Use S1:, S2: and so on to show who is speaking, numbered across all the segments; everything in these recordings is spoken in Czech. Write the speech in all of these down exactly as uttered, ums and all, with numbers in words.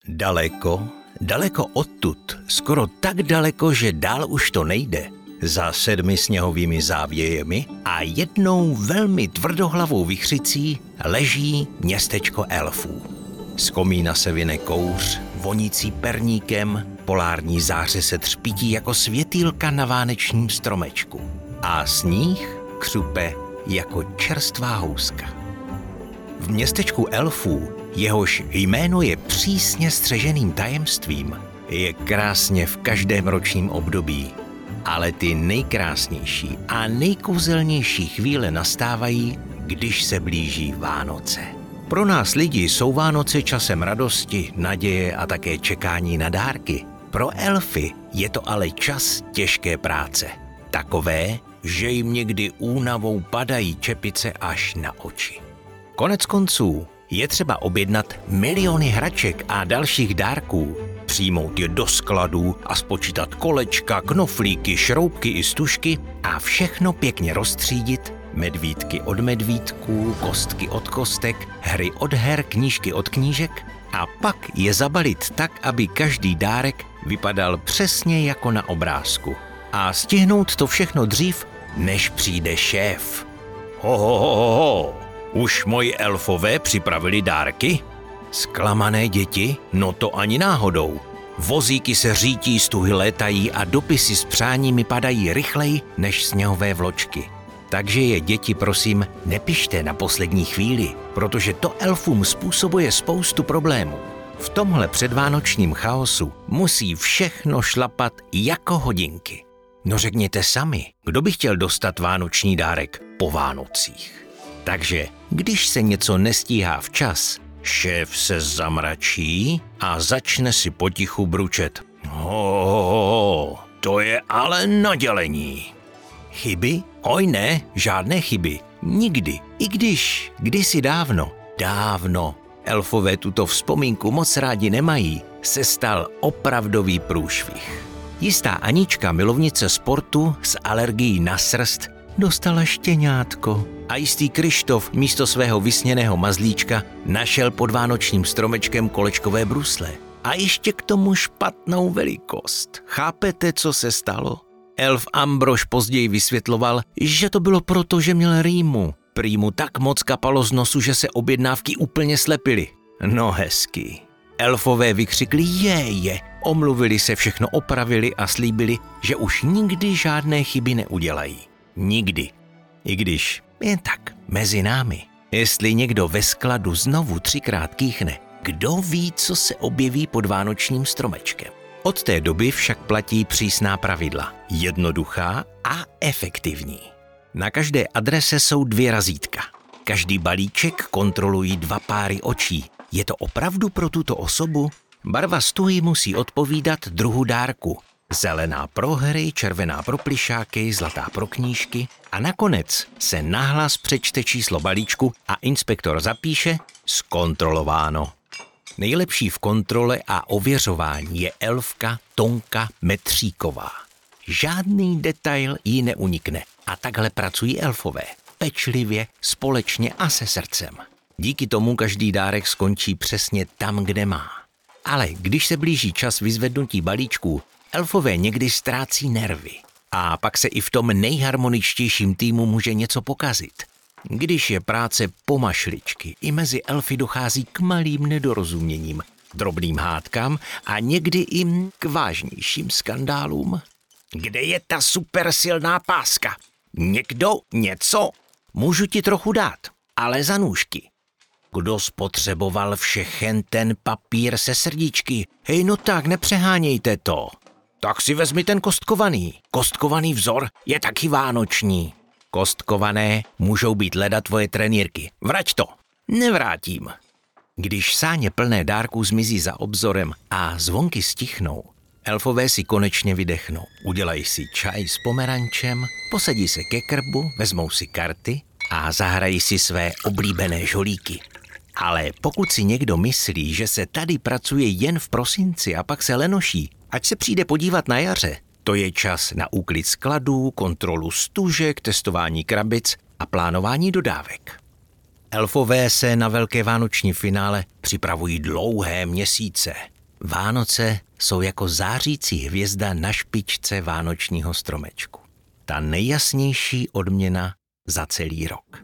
S1: Daleko, daleko odtud, skoro tak daleko, že dál už to nejde, za sedmi sněhovými závějemi a jednou velmi tvrdohlavou vichřicí leží městečko elfů. Z komína se vyne kouř, vonící perníkem, polární záře se třpítí jako světýlka na vánečním stromečku a sníh křupe jako čerstvá houska. V městečku elfů, jehož jméno je přísně střeženým tajemstvím, je krásně v každém ročním období, ale ty nejkrásnější a nejkouzelnější chvíle nastávají, když se blíží Vánoce. Pro nás lidi jsou Vánoce časem radosti, naděje a také čekání na dárky. Pro elfy je to ale čas těžké práce. Takové, že jim někdy únavou padají čepice až na oči. Konec konců je třeba objednat miliony hraček a dalších dárků, přijmout je do skladů a spočítat kolečka, knoflíky, šroubky i stužky a všechno pěkně rozstřídit, medvídky od medvídků, kostky od kostek, hry od her, knížky od knížek a pak je zabalit tak, aby každý dárek vypadal přesně jako na obrázku. A stihnout to všechno dřív, než přijde šéf. Ho, ho, ho, ho, ho. Už moji elfové připravili dárky? Zklamané děti? No to ani náhodou. Vozíky se řítí, stuhy létají a dopisy s přáními padají rychleji než sněhové vločky. Takže je, děti, prosím, nepište na poslední chvíli, protože to elfům způsobuje spoustu problémů. V tomhle předvánočním chaosu musí všechno šlapat jako hodinky. No řekněte sami, kdo by chtěl dostat vánoční dárek po Vánocích? Takže, když se něco nestíhá včas, šéf se zamračí a začne si potichu bručet. Ho, to je ale nadělení. Chyby? Oj ne, žádné chyby. Nikdy. I když, kdysi dávno, dávno, elfové tuto vzpomínku moc rádi nemají, se stal opravdový průšvih. Jistá Anička, milovnice sportu s alergií na srst, dostala štěňátko a jistý Krištof místo svého vysněného mazlíčka našel pod vánočním stromečkem kolečkové brusle. A ještě k tomu špatnou velikost. Chápete, co se stalo? Elf Ambrož později vysvětloval, že to bylo proto, že měl rýmu. Prý mu tak moc kapalo z nosu, že se objednávky úplně slepily. No hezky. Elfové vykřikli je, je, omluvili se, všechno opravili a slíbili, že už nikdy žádné chyby neudělají. Nikdy. I když, jen tak, mezi námi. Jestli někdo ve skladu znovu třikrát kýchne, kdo ví, co se objeví pod vánočním stromečkem. Od té doby však platí přísná pravidla. Jednoduchá a efektivní. Na každé adrese jsou dvě razítka. Každý balíček kontrolují dva páry očí. Je to opravdu pro tuto osobu? Barva stuhy musí odpovídat druhu dárku. Zelená pro hry, červená pro plišáky, zlatá pro knížky a nakonec se nahlas přečte číslo balíčku a inspektor zapíše zkontrolováno. Nejlepší v kontrole a ověřování je elfka Tonka Metříková. Žádný detail jí neunikne a takhle pracují elfové. Pečlivě, společně a se srdcem. Díky tomu každý dárek skončí přesně tam, kde má. Ale když se blíží čas vyzvednutí balíčků, elfové někdy ztrácí nervy. A pak se i v tom nejharmoničtějším týmu může něco pokazit. Když je práce pomašličky, i mezi elfy dochází k malým nedorozuměním, drobným hádkám a někdy i k vážnějším skandálům. Kde je ta supersilná páska? Někdo něco? Můžu ti trochu dát, ale za nůžky. Kdo spotřeboval všechen ten papír se srdíčky? Hej, no tak, nepřehánějte to. Tak si vezmi ten kostkovaný. Kostkovaný vzor je taky vánoční. Kostkované můžou být leda tvoje trenýrky. Vrať to. Nevrátím. Když sáně plné dárků zmizí za obzorem a zvonky stichnou, elfové si konečně vydechnou. Udělají si čaj s pomerančem, posadí se ke krbu, vezmou si karty a zahrají si své oblíbené žolíky. Ale pokud si někdo myslí, že se tady pracuje jen v prosinci a pak se lenoší, ať se přijde podívat na jaře. To je čas na úklid skladů, kontrolu stužek, testování krabic a plánování dodávek. Elfové se na velké vánoční finále připravují dlouhé měsíce. Vánoce jsou jako zářící hvězda na špičce vánočního stromečku. Ta nejjasnější odměna za celý rok.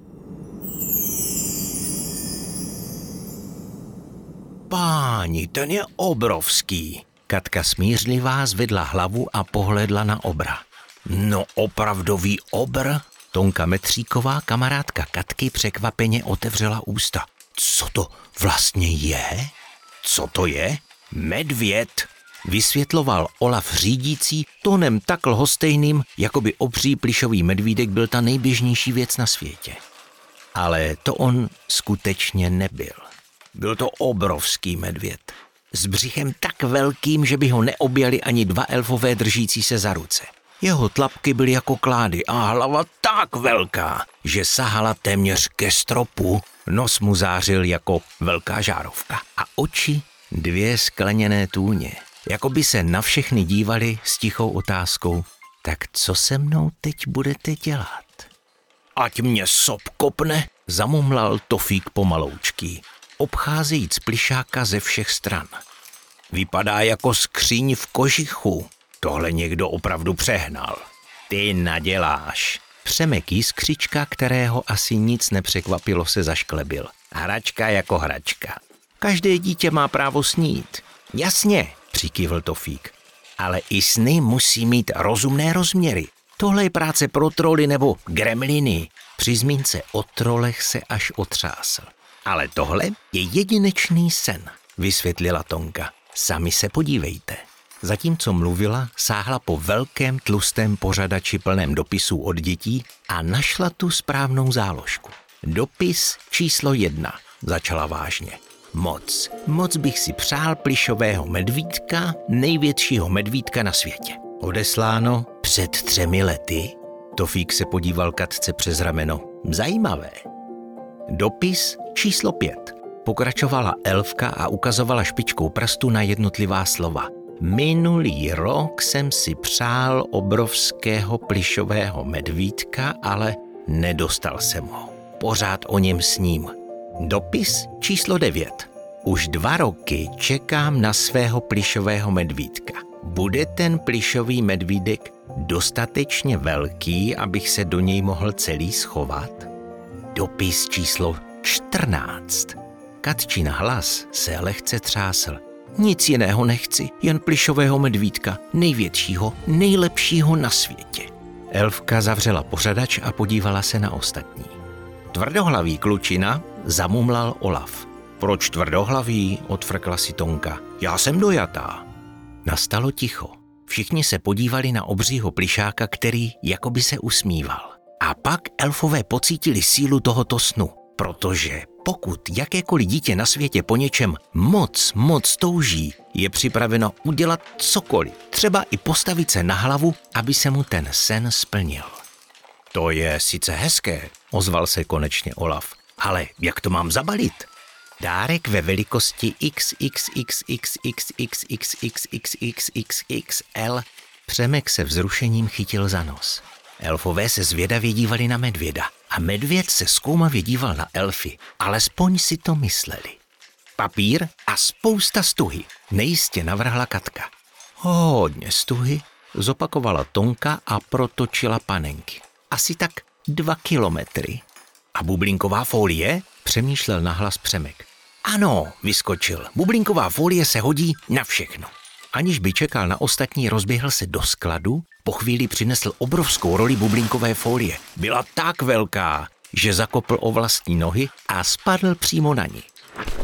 S1: Páni, ten je obrovský. Katka smířlivá zvedla hlavu a pohlédla na obra. No opravdový obr? Tonka Metříková, kamarádka Katky, překvapeně otevřela ústa. Co to vlastně je? Co to je? Medvěd, vysvětloval Olaf řídící tónem tak lhostejným, jako by obří plyšový medvídek byl ta nejběžnější věc na světě. Ale to on skutečně nebyl. Byl to obrovský medvěd. S břichem tak velkým, že by ho neobjali ani dva elfové držící se za ruce. Jeho tlapky byly jako klády a hlava tak velká, že sahala téměř ke stropu, nos mu zářil jako velká žárovka a oči dvě skleněné tůně, jako by se na všechny dívali s tichou otázkou, tak co se mnou teď budete dělat? Ať mě sob kopne, zamumlal Tofík pomaloučký, obcházejíc plyšáka ze všech stran. Vypadá jako skříň v kožichu. Tohle někdo opravdu přehnal. Ty naděláš. Přemek Jiskřička, kterého asi nic nepřekvapilo, se zašklebil. Hračka jako hračka. Každé dítě má právo snít. Jasně, přikývl Tofík. Ale i sny musí mít rozumné rozměry. Tohle je práce pro troly nebo gremliny. Při zmínce o trolech se až otřásl. Ale tohle je jedinečný sen, vysvětlila Tonka. Sami se podívejte. Zatímco mluvila, sáhla po velkém tlustém pořadači plném dopisů od dětí a našla tu správnou záložku. Dopis číslo jedna, začala vážně. Moc, moc bych si přál plyšového medvídka, největšího medvídka na světě. Odesláno před třemi lety. Tofík se podíval Katce přes rameno. Zajímavé. Dopis číslo pět. Pokračovala elfka a ukazovala špičkou prstu na jednotlivá slova. Minulý rok jsem si přál obrovského plyšového medvídka, ale nedostal jsem ho. Pořád o něm sním. Dopis číslo devět. Už dva roky čekám na svého plyšového medvídka. Bude ten plyšový medvídek dostatečně velký, abych se do něj mohl celý schovat? Dopis číslo čtrnáct. Katčin hlas se lehce třásl. Nic jiného nechci, jen plyšového medvídka, největšího, nejlepšího na světě. Elfka zavřela pořadač a podívala se na ostatní. Tvrdohlavý klučina, zamumlal Olaf. Proč tvrdohlavý, odfrkla si Tonka. Já jsem dojatá. Nastalo ticho. Všichni se podívali na obřího plyšáka, který jakoby se usmíval. A pak elfové pocítili sílu tohoto snu, protože pokud jakékoliv dítě na světě po něčem moc, moc touží, je připraveno udělat cokoliv, třeba i postavit se na hlavu, aby se mu ten sen splnil. To je sice hezké, ozval se konečně Olaf, ale jak to mám zabalit? Dárek ve velikosti iks iks iks iks iks iks iks iks iks iks iks iks el. Přemek se vzrušením chytil za nos. Elfové se zvědavě dívali na medvěda a medvěd se zkoumavě díval na elfy, alespoň si to mysleli. Papír a spousta stuhy, nejistě navrhla Katka. Hodně stuhy, zopakovala Tonka a protočila panenky. Asi tak dva kilometry. A bublinková folie? Přemýšlel nahlas Přemek. Ano, vyskočil, bublinková folie se hodí na všechno. Aniž by čekal na ostatní, rozběhl se do skladu, po chvíli přinesl obrovskou roli bublinkové folie. Byla tak velká, že zakopl o vlastní nohy a spadl přímo na ní.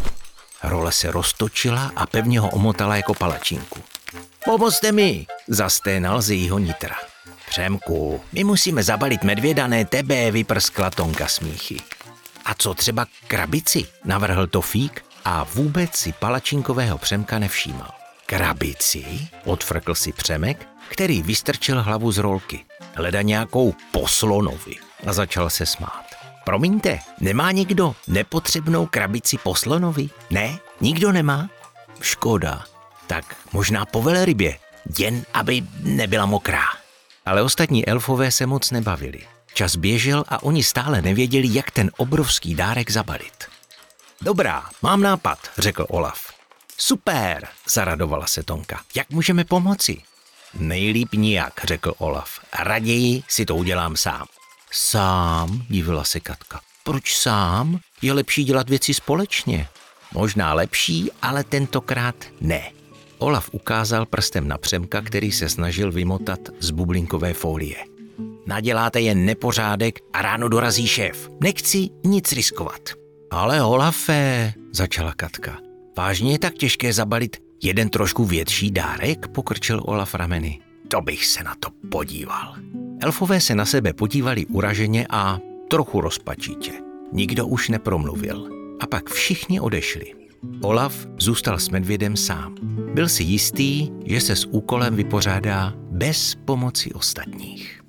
S1: Role se roztočila a pevně ho omotala jako palačinku. Pomozte mi, zasténal z jejího nitra. Přemku, my musíme zabalit medvěda, ne tebe, vyprskla Tonka smíchy. A co třeba krabici, navrhl Tofík a vůbec si palačinkového Přemka nevšímal. Krabici? Odfrkl si Přemek, který vystrčil hlavu z rolky. Hleda nějakou poslonovi a začal se smát. Promiňte, nemá někdo nepotřebnou krabici poslonovi? Ne? Nikdo nemá? Škoda. Tak možná po velrybě, jen aby nebyla mokrá. Ale ostatní elfové se moc nebavili. Čas běžel a oni stále nevěděli, jak ten obrovský dárek zabalit. Dobrá, mám nápad, řekl Olaf. Super, zaradovala se Tonka. Jak můžeme pomoci? Nejlíp nijak, řekl Olaf. Raději si to udělám sám. Sám, divila se Katka. Proč sám? Je lepší dělat věci společně. Možná lepší, ale tentokrát ne. Olaf ukázal prstem na Přemka, který se snažil vymotat z bublinkové folie. Naděláte jen nepořádek a ráno dorazí šéf. Nechci nic riskovat. Ale Olafe, začala Katka. Vážně je tak těžké zabalit jeden trošku větší dárek, pokrčil Olaf rameny. To bych se na to podíval. Elfové se na sebe podívali uraženě a trochu rozpačitě. Nikdo už nepromluvil. A pak všichni odešli. Olaf zůstal s medvědem sám. Byl si jistý, že se s úkolem vypořádá bez pomoci ostatních.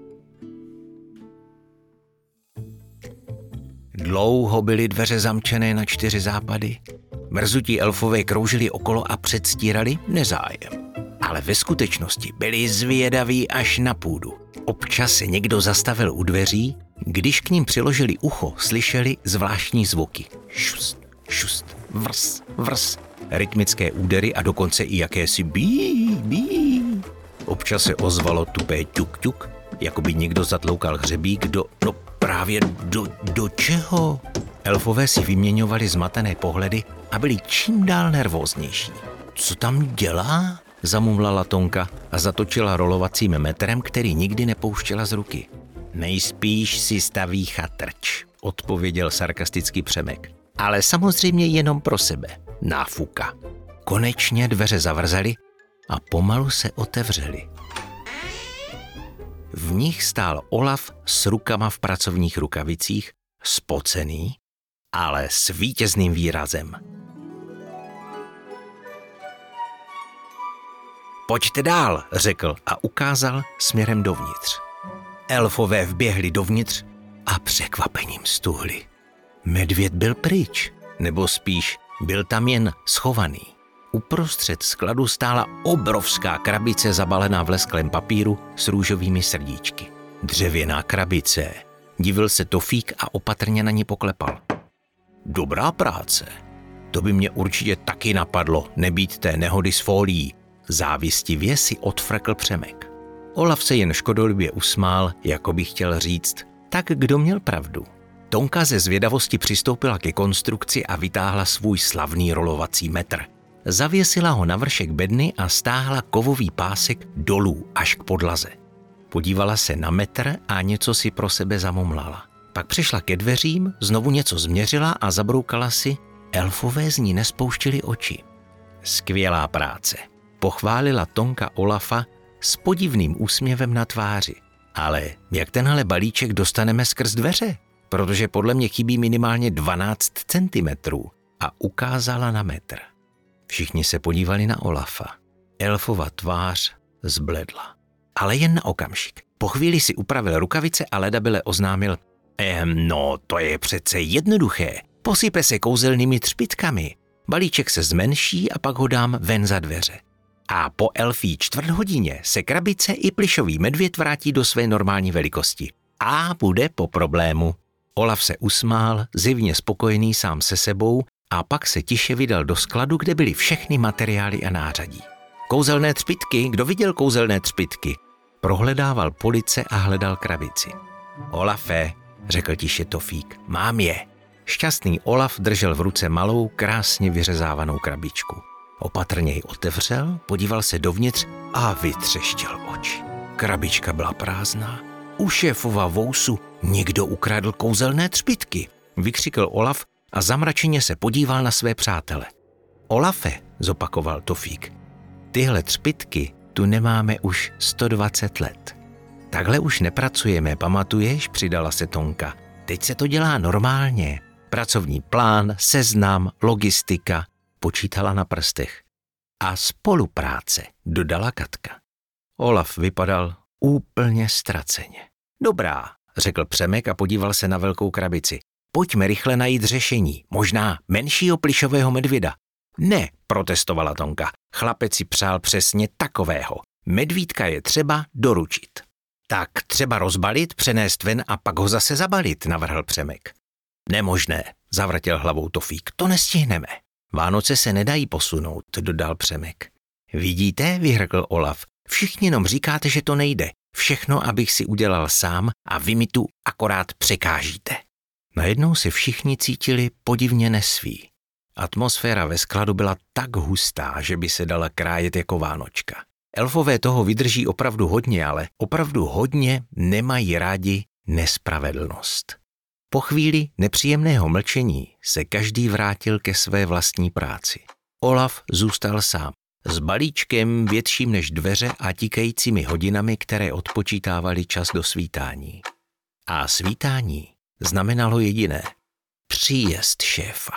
S1: Dlouho byly dveře zamčené na čtyři západy. Mrzutí elfové kroužili okolo a předstírali nezájem. Ale ve skutečnosti byli zvědaví až na půdu. Občas se někdo zastavil u dveří, když k ním přiložili ucho, slyšeli zvláštní zvuky. Šust, šust, vrs, vrs, rytmické údery a dokonce i jakési bí, bí. Občas se ozvalo tupé ťuk, ťuk, jako by někdo zatloukal hřebík do, no právě do, do čeho? Elfové si vyměňovali zmatené pohledy a byli čím dál nervóznější. Co tam dělá? Zamumlala Tonka a zatočila rolovacím metrem, který nikdy nepouštěla z ruky. Nejspíš si staví chatrč, odpověděl sarkastický Přemek. Ale samozřejmě jenom pro sebe. Náfuka. Konečně dveře zavrzaly a pomalu se otevřely. V nich stál Olaf s rukama v pracovních rukavicích, spocený, ale s vítězným výrazem. Pojďte dál, řekl a ukázal směrem dovnitř. Elfové vběhli dovnitř a překvapením stuhli. Medvěd byl pryč, nebo spíš byl tam jen schovaný. Uprostřed skladu stála obrovská krabice zabalená v lesklém papíru s růžovými srdíčky. Dřevěná krabice. Divil se Tofík a opatrně na ní poklepal. Dobrá práce. To by mě určitě taky napadlo, nebýt té nehody s fólií. Závistivě si odfrkl Přemek. Olaf se jen škodolibě usmál, jako by chtěl říct, tak kdo měl pravdu. Tonka ze zvědavosti přistoupila ke konstrukci a vytáhla svůj slavný rolovací metr. Zavěsila ho na vršek bedny a stáhla kovový pásek dolů až k podlaze. Podívala se na metr a něco si pro sebe zamumlala. Pak přišla ke dveřím, znovu něco změřila a zabroukala si. Elfové z ní nespouštěli oči. Skvělá práce. Pochválila Tonka Olafa s podivným úsměvem na tváři. Ale jak tenhle balíček dostaneme skrz dveře? Protože podle mě chybí minimálně dvanáct centimetrů a ukázala na metr. Všichni se podívali na Olafa. Elfova tvář zbledla. Ale jen na okamžik. Po chvíli si upravil rukavice a ledabyle oznámil, ehm, no to je přece jednoduché. Posype se kouzelnými třpitkami. Balíček se zmenší a pak ho dám ven za dveře. A po elfí čtvrt hodině se krabice i plyšový medvěd vrátí do své normální velikosti. A bude po problému. Olaf se usmál, zjevně spokojený sám se sebou, a pak se tiše vydal do skladu, kde byly všechny materiály a nářadí. Kouzelné třpytky, kdo viděl kouzelné třpytky? Prohledával police a hledal krabici. Olafe, řekl tiše Tofík, mám je. Šťastný Olaf držel v ruce malou, krásně vyřezávanou krabičku. Opatrně ji otevřel, podíval se dovnitř a vytřeštěl oči. Krabička byla prázdná. U šéfova vousu někdo ukradl kouzelné třpytky, vykřikl Olaf a zamračeně se podíval na své přátele. Olafe, zopakoval Tofík, tyhle třpytky tu nemáme už sto dvacet let. Takhle už nepracujeme, pamatuješ, přidala se Tonka. Teď se to dělá normálně. Pracovní plán, seznam, logistika, počítala na prstech. A spolupráce, dodala Katka. Olaf vypadal úplně ztraceně. Dobrá, řekl Přemek a podíval se na velkou krabici. Pojďme rychle najít řešení, možná menšího plyšového medvěda. Ne, protestovala Tonka. Chlapec si přál přesně takového. Medvídka je třeba doručit. Tak třeba rozbalit, přenést ven a pak ho zase zabalit, navrhl Přemek. Nemožné, zavrtěl hlavou Tofík, to nestihneme. Vánoce se nedají posunout, dodal Přemek. Vidíte, vyhrkl Olaf, všichni jenom říkáte, že to nejde. Všechno, abych si udělal sám a vy mi tu akorát překážíte. Najednou se všichni cítili podivně nesví. Atmosféra ve skladu byla tak hustá, že by se dala krájet jako vánočka. Elfové toho vydrží opravdu hodně, ale opravdu hodně nemají rádi nespravedlnost. Po chvíli nepříjemného mlčení se každý vrátil ke své vlastní práci. Olaf zůstal sám, s balíčkem větším než dveře a tikajícími hodinami, které odpočítávaly čas do svítání. A svítání znamenalo jediné – příjezd šéfa.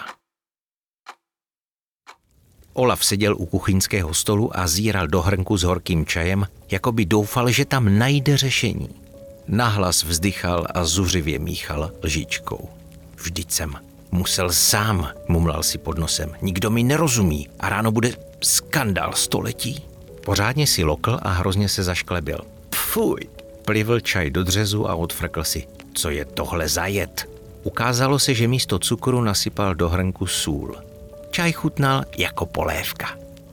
S1: Olaf seděl u kuchyňského stolu a zíral do hrnku s horkým čajem, jako by doufal, že tam najde řešení. Nahlas vzdychal a zuřivě míchal lžičkou. Vždyť jsem musel sám, mumlal si pod nosem. Nikdo mi nerozumí a ráno bude skandál století. Pořádně si lokl a hrozně se zašklebil. Fuj, plivl čaj do dřezu a odfrkl si. Co je tohle za jed? Ukázalo se, že místo cukru nasypal do hrnku sůl. Čaj chutnal jako polévka.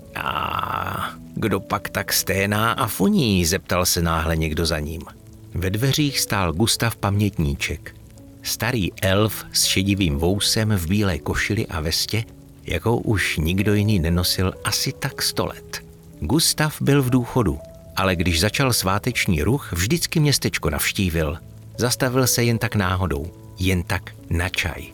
S1: A kdo pak tak sténá a funí, zeptal se náhle někdo za ním. Ve dveřích stál Gustav Pamětníček. Starý elf s šedivým vousem v bílé košili a vestě, jakou už nikdo jiný nenosil asi tak sto let. Gustav byl v důchodu, ale když začal sváteční ruch, vždycky městečko navštívil. Zastavil se jen tak náhodou, jen tak na čaj.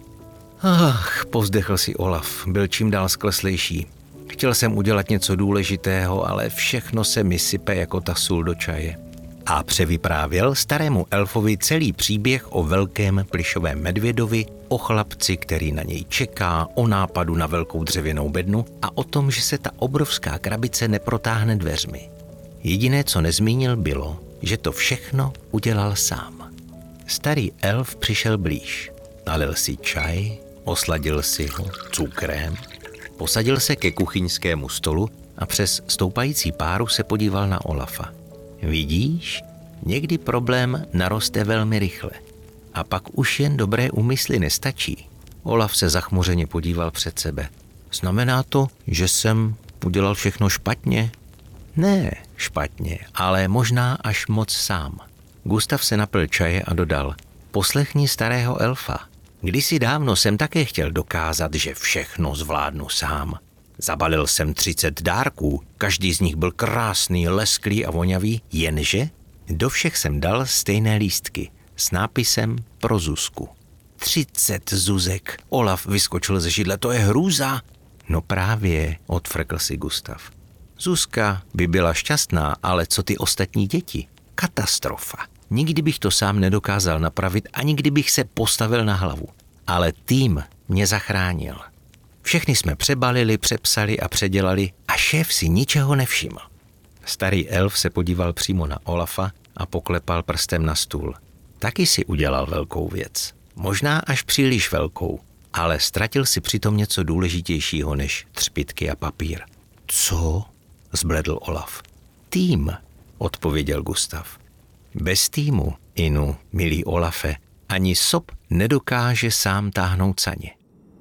S1: Ach, povzdechl si Olaf, byl čím dál skleslejší. Chtěl jsem udělat něco důležitého, ale všechno se mi sype jako ta sůl do čaje. A převyprávěl starému elfovi celý příběh o velkém plyšovém medvědovi, o chlapci, který na něj čeká, o nápadu na velkou dřevěnou bednu a o tom, že se ta obrovská krabice neprotáhne dveřmi. Jediné, co nezmínil, bylo, že to všechno udělal sám. Starý elf přišel blíž, nalil si čaj, osladil si ho cukrem, posadil se ke kuchyňskému stolu a přes stoupající páru se podíval na Olafa. Vidíš, někdy problém naroste velmi rychle. A pak už jen dobré úmysly nestačí. Olaf se zachmuřeně podíval před sebe. Znamená to, že jsem udělal všechno špatně? Ne, špatně, ale možná až moc sám. Gustav se napil čaje a dodal. Poslechni starého elfa. Kdysi dávno jsem také chtěl dokázat, že všechno zvládnu sám. Zabalil jsem třicet dárků, každý z nich byl krásný, lesklý a vonavý, jenže do všech jsem dal stejné lístky s nápisem pro Zuzku. Třicet Zuzek, Olaf vyskočil ze židle, to je hrůza. No právě, odfrkl si Gustav. Zuzka by byla šťastná, ale co ty ostatní děti? Katastrofa. Nikdy bych to sám nedokázal napravit, ani kdybych se postavil na hlavu. Ale tým mě zachránil. Všechny jsme přebalili, přepsali a předělali a šéf si ničeho nevšiml. Starý elf se podíval přímo na Olafa a poklepal prstem na stůl. Taky si udělal velkou věc. Možná až příliš velkou, ale ztratil si přitom něco důležitějšího než třpytky a papír. Co? Zbledl Olaf. Tým, odpověděl Gustav. Bez týmu, Inu, milý Olafe, ani sop nedokáže sám táhnout saně.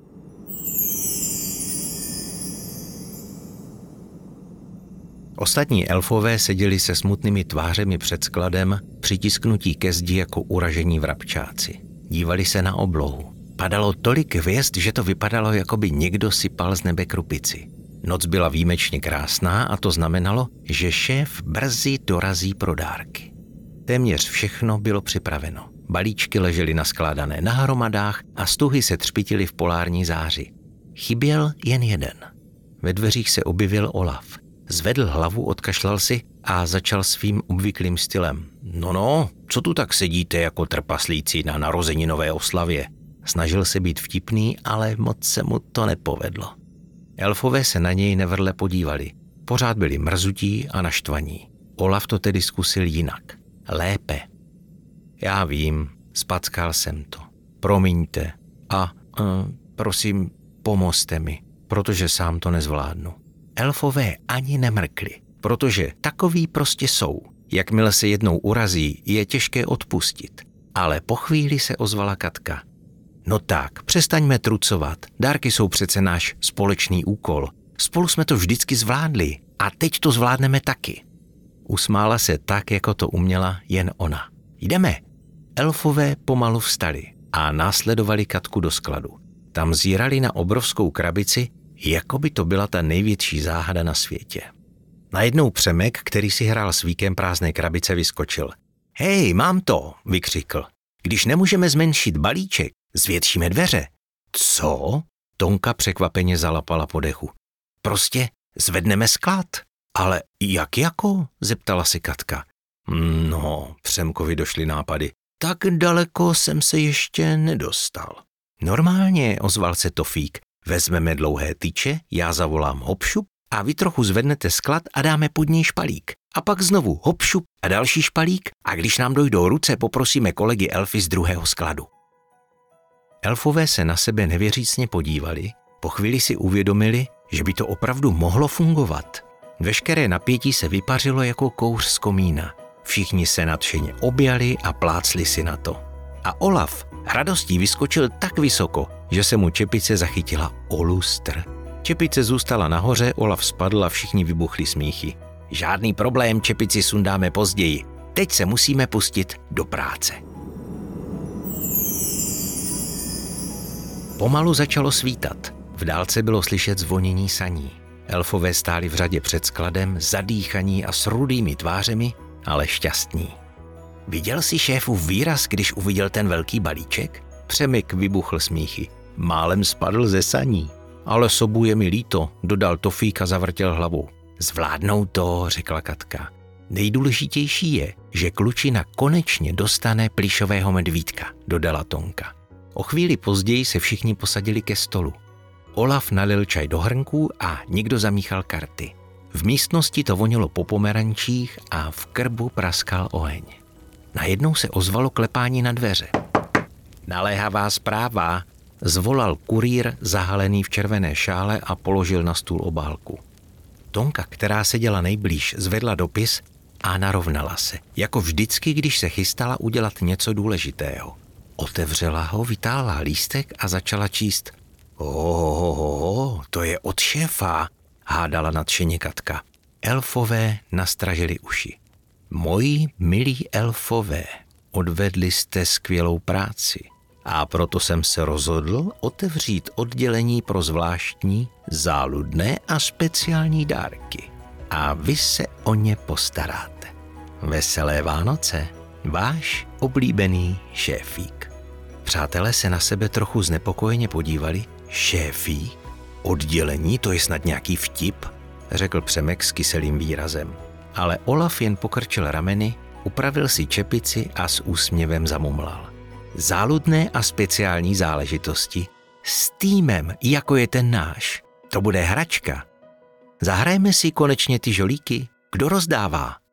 S1: Ostatní elfové seděli se smutnými tvářemi před skladem, přitisknutí ke zdi jako uražení vrabčáci. Dívali se na oblohu. Padalo tolik hvězd, že to vypadalo, jako by někdo sypal z nebe krupici. Noc byla výjimečně krásná a to znamenalo, že šéf brzy dorazí pro dárky. Téměř všechno bylo připraveno. Balíčky ležely naskládané na hromadách a stuhy se třpytily v polární záři. Chyběl jen jeden. Ve dveřích se objevil Olaf. Zvedl hlavu, odkašlal si a začal svým obvyklým stylem. No no, co tu tak sedíte jako trpaslíci na narozeninové oslavě? Snažil se být vtipný, ale moc se mu to nepovedlo. Elfové se na něj nevrle podívali. Pořád byli mrzutí a naštvaní. Olaf to tedy zkusil jinak. Lépe. Já vím, spackal jsem to. Promiňte. A uh, prosím, pomozte mi, protože sám to nezvládnu. Elfové ani nemrkli, protože takový prostě jsou. Jakmile se jednou urazí, je těžké odpustit. Ale po chvíli se ozvala Katka. No tak, přestaňme trucovat. Dárky jsou přece náš společný úkol. Spolu jsme to vždycky zvládli a teď to zvládneme taky. Usmála se tak, jako to uměla jen ona. Jdeme. Elfové pomalu vstali a následovali Katku do skladu. Tam zírali na obrovskou krabici, jako by to byla ta největší záhada na světě. Najednou Přemek, který si hrál s víkem prázdné krabice, vyskočil. Hej, mám to, vykřikl. Když nemůžeme zmenšit balíček, zvětšíme dveře. Co? Tonka překvapeně zalapala po dechu. Prostě zvedneme sklad. Ale jak jako? Zeptala se Katka. No, Přemkovi došly nápady. Tak daleko jsem se ještě nedostal. Normálně, ozval se Tofík. Vezmeme dlouhé tyče, já zavolám hopšup a vy trochu zvednete sklad a dáme pod něj špalík. A pak znovu hopšup a další špalík a když nám dojdou ruce, poprosíme kolegy elfy z druhého skladu. Elfové se na sebe nevěřícně podívali, po chvíli si uvědomili, že by to opravdu mohlo fungovat. Veškeré napětí se vypařilo jako kouř z komína. Všichni se nadšeně objali a plácli si na to. A Olaf radostí vyskočil tak vysoko, že se mu čepice zachytila o lustr. Čepice zůstala nahoře, Olaf spadl a všichni vybuchli smíchy. Žádný problém, čepici sundáme později. Teď se musíme pustit do práce. Pomalu začalo svítat. V dálce bylo slyšet zvonění saní. Elfové stáli v řadě před skladem, zadýchaní a s rudými tvářemi, ale šťastní. Viděl si šéfův výraz, když uviděl ten velký balíček? Přemek vybuchl smíchy. Málem spadl ze saní. Ale sobu je mi líto, dodal Tofík a zavrtěl hlavou. Zvládnou to, řekla Katka. Nejdůležitější je, že klučina konečně dostane plyšového medvídka, dodala Tonka. O chvíli později se všichni posadili ke stolu. Olaf nalil čaj do hrnků a někdo zamíchal karty. V místnosti to vonilo po pomerančích a v krbu praskal oheň. Najednou se ozvalo klepání na dveře. Naléhavá zpráva, zvolal kurýr zahalený v červené šále a položil na stůl obálku. Tonka, která seděla nejblíž, zvedla dopis a narovnala se, jako vždycky, když se chystala udělat něco důležitého. Otevřela ho, vytáhla lístek a začala číst. Ohohoho, to je od šéfa, hádala nadšeně Katka. Elfové nastražili uši. Moji milí elfové, odvedli jste skvělou práci a proto jsem se rozhodl otevřít oddělení pro zvláštní, záludné a speciální dárky. A vy se o ně postaráte. Veselé Vánoce, váš oblíbený šéfík. Přátelé se na sebe trochu znepokojeně podívali. Šéfík? Oddělení, to je snad nějaký vtip, řekl Přemek s kyselým výrazem. Ale Olaf jen pokrčil rameny, upravil si čepici a s úsměvem zamumlal. Záludné a speciální záležitosti s týmem, jako je ten náš. To bude hračka. Zahrajeme si konečně ty žolíky? Kdo rozdává?